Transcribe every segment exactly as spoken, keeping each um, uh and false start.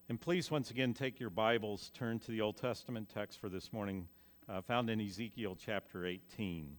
And please, once again, take your Bibles, turn to the Old Testament text for this morning, uh, found in Ezekiel chapter eighteen.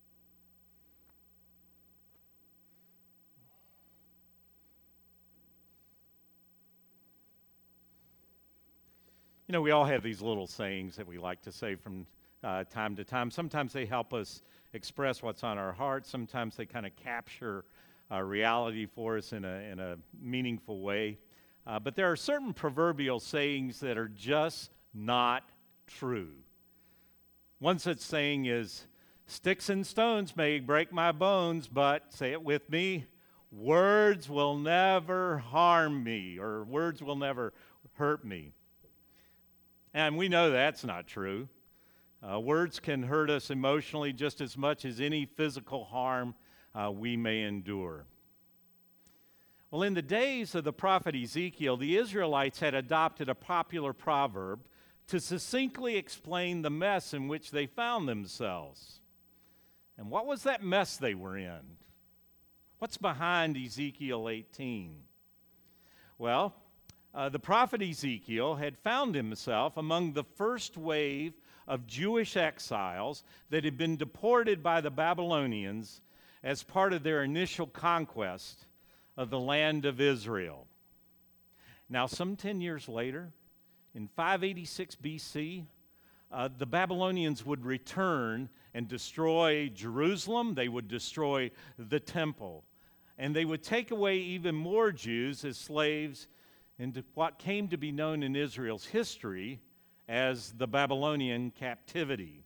You know, we all have these little sayings that we like to say from uh, time to time. Sometimes they help us express what's on our heart. Sometimes they kind of capture uh, reality for us in a, in a meaningful way. Uh, but there are certain proverbial sayings that are just not true. One such saying is, "Sticks and stones may break my bones, but," say it with me, "words will never harm me," or "words will never hurt me." And we know that's not true. Uh, words can hurt us emotionally just as much as any physical harm uh, we may endure. Well, in the days of the prophet Ezekiel, the Israelites had adopted a popular proverb to succinctly explain the mess in which they found themselves. And what was that mess they were in? What's behind Ezekiel eighteen? Well, uh, the prophet Ezekiel had found himself among the first wave of Jewish exiles that had been deported by the Babylonians as part of their initial conquest of the land of Israel. Now, some ten years later, in five eighty-six B C, uh, the Babylonians would return and destroy Jerusalem. They would destroy the temple. And they would take away even more Jews as slaves into what came to be known in Israel's history as the Babylonian captivity.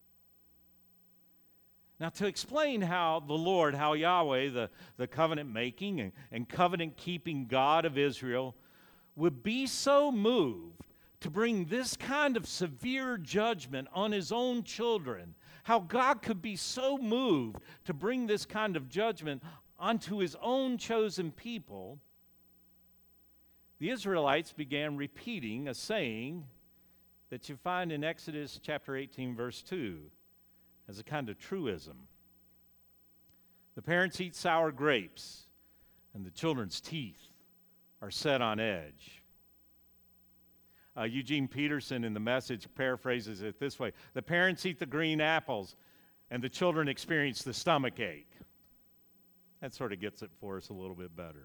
Now, to explain how the Lord, how Yahweh, the, the covenant-making and, and covenant-keeping God of Israel, would be so moved to bring this kind of severe judgment on his own children, how God could be so moved to bring this kind of judgment onto his own chosen people, the Israelites began repeating a saying that you find in Exodus chapter eighteen, verse two. As a kind of truism. The parents eat sour grapes, and the children's teeth are set on edge. Uh, Eugene Peterson in The Message paraphrases it this way: the parents eat the green apples, and the children experience the stomach ache. That sort of gets it for us a little bit better.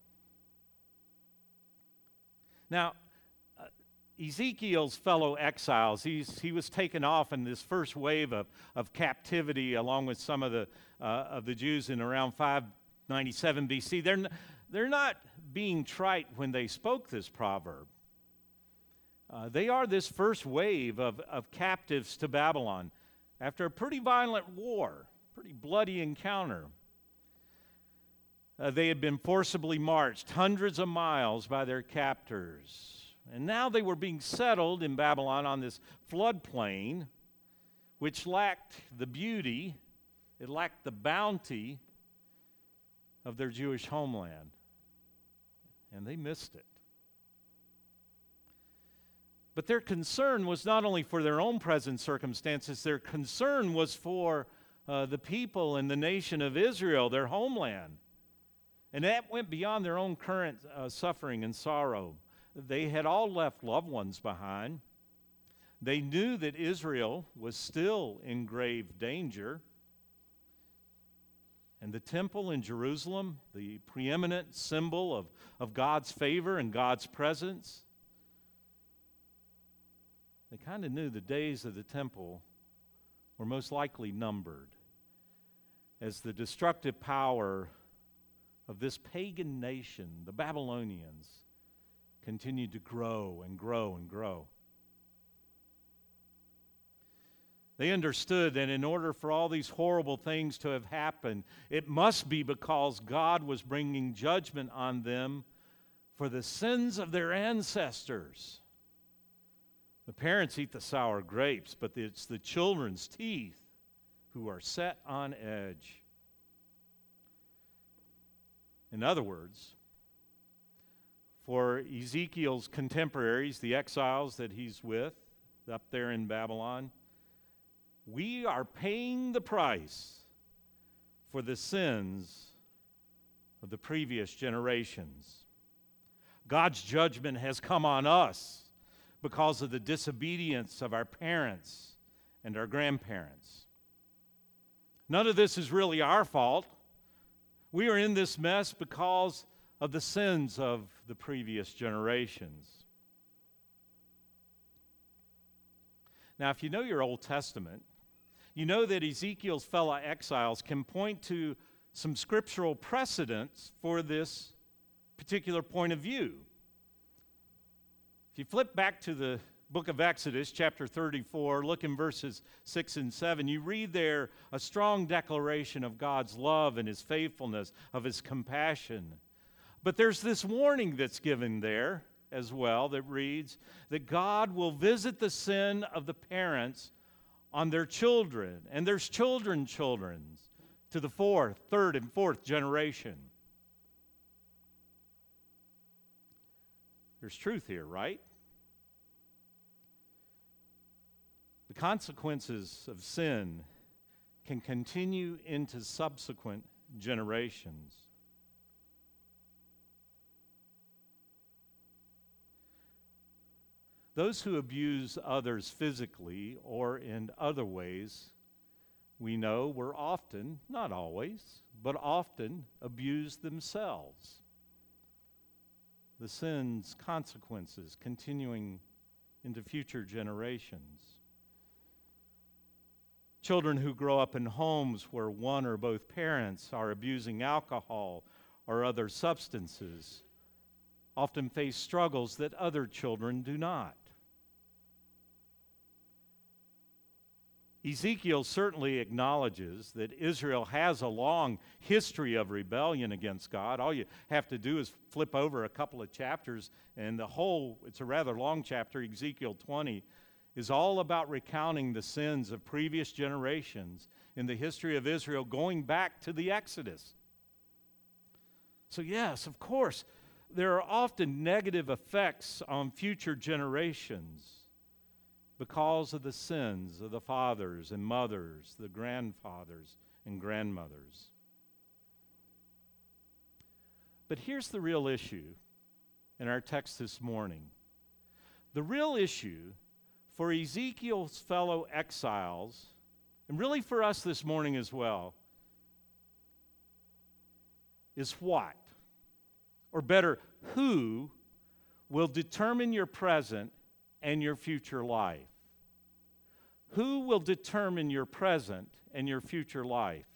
Now, Ezekiel's fellow exiles, he's, he was taken off in this first wave of, of captivity along with some of the, uh, of the Jews in around five ninety-seven B C. They're, n- they're not being trite when they spoke this proverb. Uh, they are this first wave of, of captives to Babylon after a pretty violent war, pretty bloody encounter. Uh, they had been forcibly marched hundreds of miles by their captors. And now they were being settled in Babylon on this floodplain, which lacked the beauty, it lacked the bounty of their Jewish homeland. And they missed it. But their concern was not only for their own present circumstances, their concern was for uh, the people and the nation of Israel, their homeland. And that went beyond their own current uh, suffering and sorrow. They had all left loved ones behind. They knew that Israel was still in grave danger. And the temple in Jerusalem, the preeminent symbol of, of God's favor and God's presence, they kind of knew the days of the temple were most likely numbered as the destructive power of this pagan nation, the Babylonians, continued to grow and grow and grow. They understood that in order for all these horrible things to have happened, it must be because God was bringing judgment on them for the sins of their ancestors. The parents eat the sour grapes, but it's the children's teeth who are set on edge. In other words, for Ezekiel's contemporaries, the exiles that he's with up there in Babylon, we are paying the price for the sins of the previous generations. God's judgment has come on us because of the disobedience of our parents and our grandparents. None of this is really our fault. We are in this mess because of the sins of the previous generations. Now, if you know your Old Testament, you know that Ezekiel's fellow exiles can point to some scriptural precedents for this particular point of view. If you flip back to the book of Exodus, chapter thirty-four, look in verses six and seven, you read there a strong declaration of God's love and His faithfulness, of His compassion. But there's this warning that's given there as well that reads that God will visit the sin of the parents on their children and their children's children to the fourth, third, and fourth generation. There's truth here, right? The consequences of sin can continue into subsequent generations. Those who abuse others physically or in other ways, we know were often, not always, but often abused themselves. The sin's consequences continuing into future generations. Children who grow up in homes where one or both parents are abusing alcohol or other substances often face struggles that other children do not. Ezekiel certainly acknowledges that Israel has a long history of rebellion against God. All you have to do is flip over a couple of chapters, and the whole, it's a rather long chapter, Ezekiel twenty, is all about recounting the sins of previous generations in the history of Israel going back to the Exodus. So yes, of course, there are often negative effects on future generations because of the sins of the fathers and mothers, the grandfathers and grandmothers. But here's the real issue in our text this morning. The real issue for Ezekiel's fellow exiles, and really for us this morning as well, is what? Or better, who will determine your present and your future life? Who will determine your present and your future life?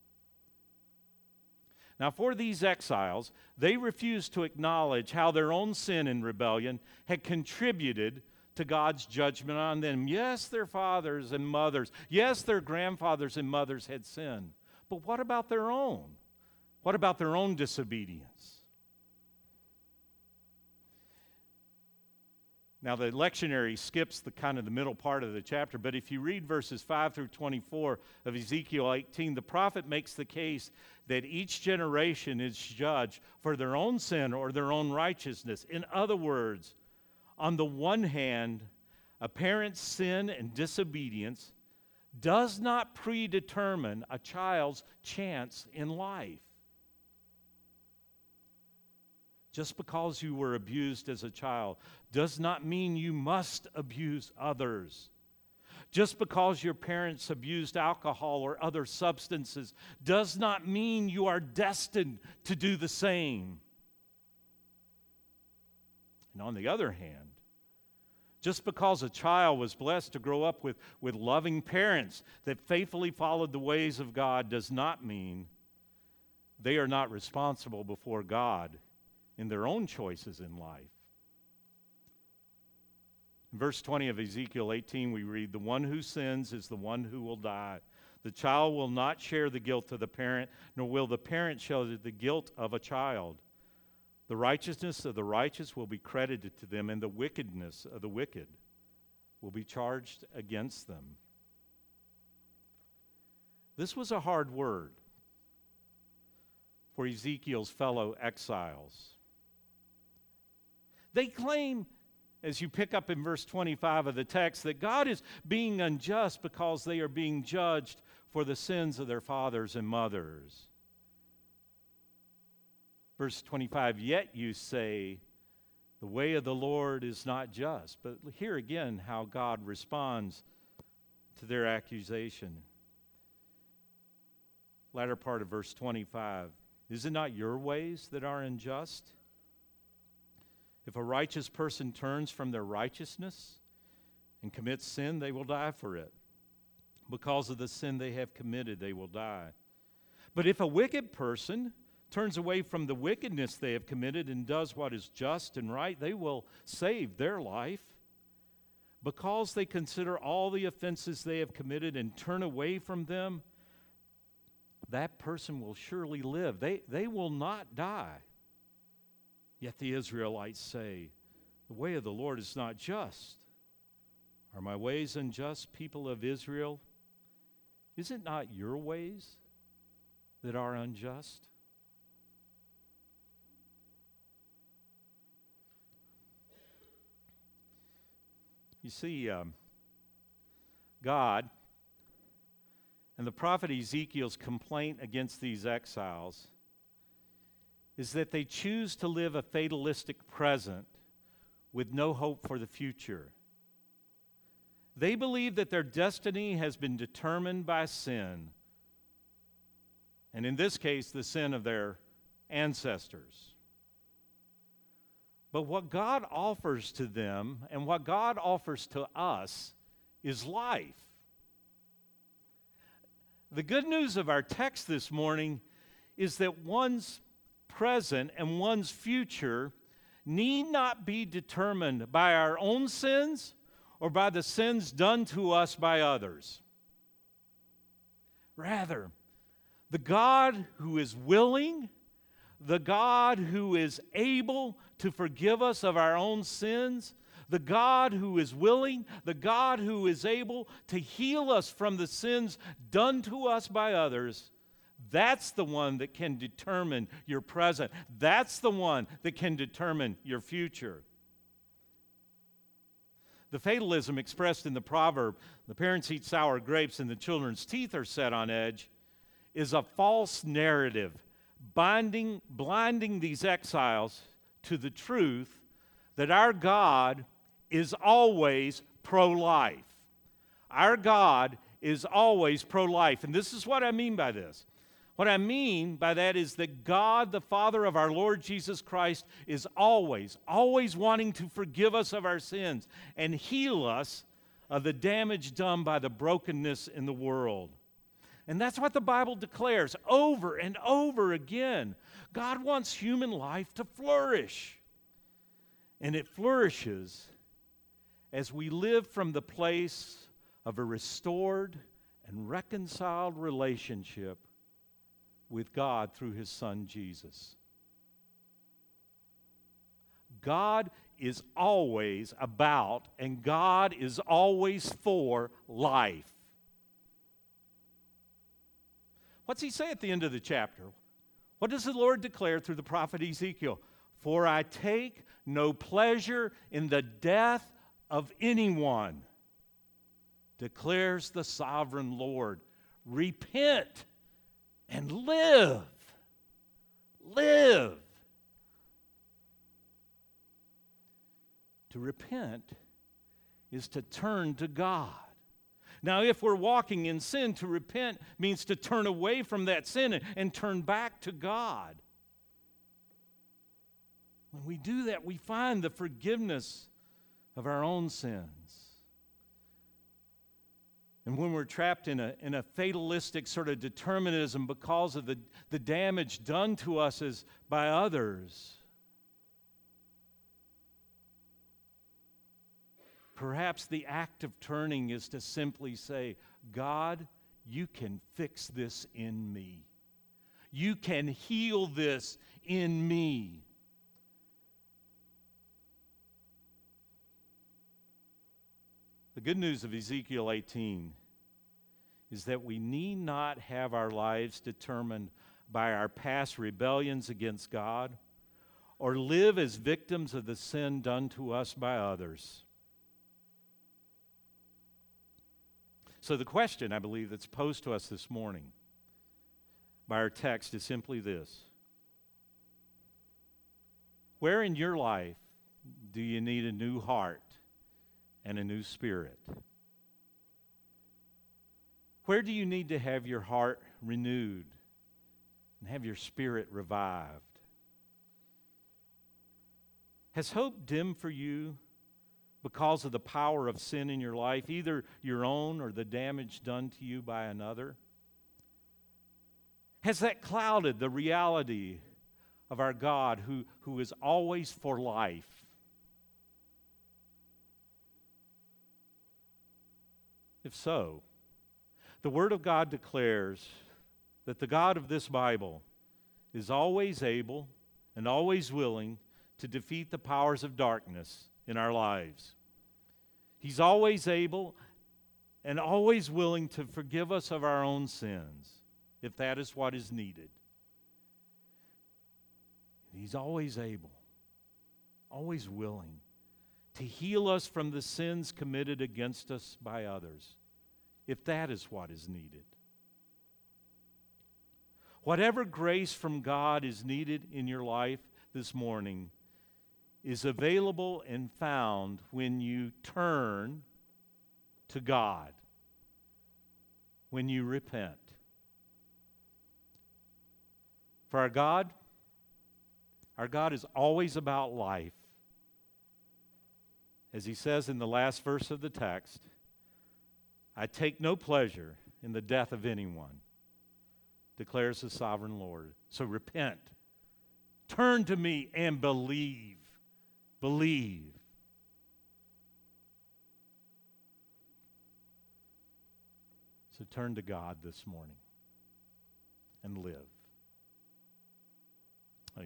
Now, for these exiles, they refused to acknowledge how their own sin and rebellion had contributed to God's judgment on them. Yes, their fathers and mothers, yes, their grandfathers and mothers had sinned. But what about their own? What about their own disobedience? Now, the lectionary skips the kind of the middle part of the chapter, but if you read verses five through twenty-four of Ezekiel eighteen, the prophet makes the case that each generation is judged for their own sin or their own righteousness. In other words, on the one hand, a parent's sin and disobedience does not predetermine a child's chance in life. Just because you were abused as a child does not mean you must abuse others. Just because your parents abused alcohol or other substances does not mean you are destined to do the same. And on the other hand, just because a child was blessed to grow up with, with loving parents that faithfully followed the ways of God does not mean they are not responsible before God in their own choices in life. In verse twenty of Ezekiel eighteen, we read, "The one who sins is the one who will die. The child will not share the guilt of the parent, nor will the parent share the guilt of a child. The righteousness of the righteous will be credited to them, and the wickedness of the wicked will be charged against them." This was a hard word for Ezekiel's fellow exiles. They claim, as you pick up in verse twenty-five of the text, that God is being unjust because they are being judged for the sins of their fathers and mothers. Verse twenty-five, "Yet you say The way of the Lord is not just. But here again how God responds to their accusation. Latter part of verse twenty-five. Is it not your ways that are unjust? If a righteous person turns from their righteousness and commits sin, they will die for it. Because of the sin they have committed, they will die. But if a wicked person turns away from the wickedness they have committed and does what is just and right, they will save their life. Because they consider all the offenses they have committed and turn away from them, that person will surely live. They, they will not die. Yet the Israelites say, the way of the Lord is not just. Are my ways unjust, people of Israel? Is it not your ways that are unjust? You see, um, God and the prophet Ezekiel's complaint against these exiles is that they choose to live a fatalistic present with no hope for the future. They believe that their destiny has been determined by sin, and in this case, the sin of their ancestors. But what God offers to them and what God offers to us is life. The good news of our text this morning is that one's present and one's future need not be determined by our own sins or by the sins done to us by others. Rather, the God who is willing, the God who is able to forgive us of our own sins, the God who is willing, the God who is able to heal us from the sins done to us by others, that's the one that can determine your present. That's the one that can determine your future. The fatalism expressed in the proverb, the parents eat sour grapes and the children's teeth are set on edge, is a false narrative, binding, blinding these exiles to the truth that our God is always pro-life. Our God is always pro-life. And this is what I mean by this. What I mean by that is that God, the Father of our Lord Jesus Christ, is always, always wanting to forgive us of our sins and heal us of the damage done by the brokenness in the world. And that's what the Bible declares over and over again. God wants human life to flourish. And it flourishes as we live from the place of a restored and reconciled relationship with God through His Son, Jesus. God is always about and God is always for life. What's He say at the end of the chapter? What does the Lord declare through the prophet Ezekiel? For I take no pleasure in the death of anyone, declares the sovereign Lord. Repent and live. Live. To repent is to turn to God. Now, if we're walking in sin, to repent means to turn away from that sin and, and turn back to God. When we do that, we find the forgiveness of our own sins. And when we're trapped in a, in a fatalistic sort of determinism because of the, the damage done to us as by others, perhaps the act of turning is to simply say, God, you can fix this in me. You can heal this in me. The good news of Ezekiel eighteen is that we need not have our lives determined by our past rebellions against God or live as victims of the sin done to us by others. So the question, I believe, that's posed to us this morning by our text is simply this. Where in your life Do you need a new heart and a new spirit? Where do you need to have your heart renewed and have your spirit revived? Has hope dimmed for you because of the power of sin in your life, either your own or the damage done to you by another? Has that clouded the reality of our God who, who is always for life? If so, the Word of God declares that the God of this Bible is always able and always willing to defeat the powers of darkness in our lives. He's always able and always willing to forgive us of our own sins, if that is what is needed. He's always able, always willing to heal us from the sins committed against us by others, if that is what is needed. Whatever grace from God is needed in your life this morning is available and found when you turn to God, when you repent. For our God, our God is always about life. As he says in the last verse of the text, I take no pleasure in the death of anyone, declares the sovereign Lord. So repent, turn to me and believe. Believe. So turn to God this morning and live. Amen.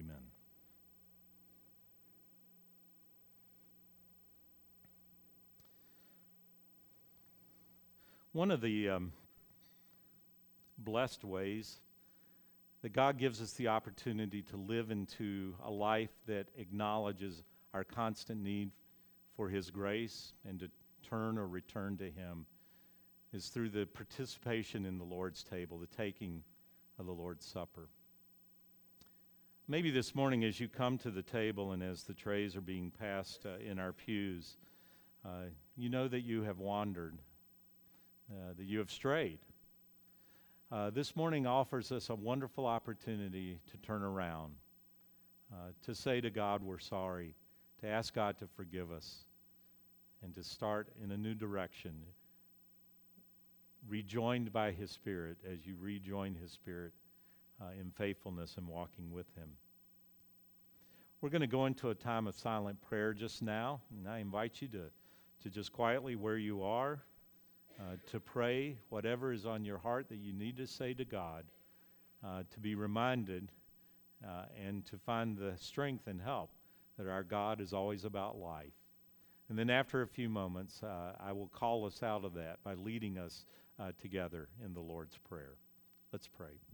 One of the um, blessed ways that God gives us the opportunity to live into a life that acknowledges our constant need for His grace and to turn or return to Him is through the participation in the Lord's table, the taking of the Lord's Supper. Maybe this morning as you come to the table and as the trays are being passed uh, in our pews, uh, you know that you have wandered, uh, that you have strayed. Uh, this morning offers us a wonderful opportunity to turn around, uh, to say to God we're sorry, to ask God to forgive us, and to start in a new direction, rejoined by His Spirit as you rejoin His Spirit uh, in faithfulness and walking with Him. We're going to go into a time of silent prayer just now, and I invite you to, to just quietly where you are, uh, to pray whatever is on your heart that you need to say to God, uh, to be reminded uh, and to find the strength and help that our God is always about life. And then after a few moments, uh, I will call us out of that by leading us uh, together in the Lord's Prayer. Let's pray.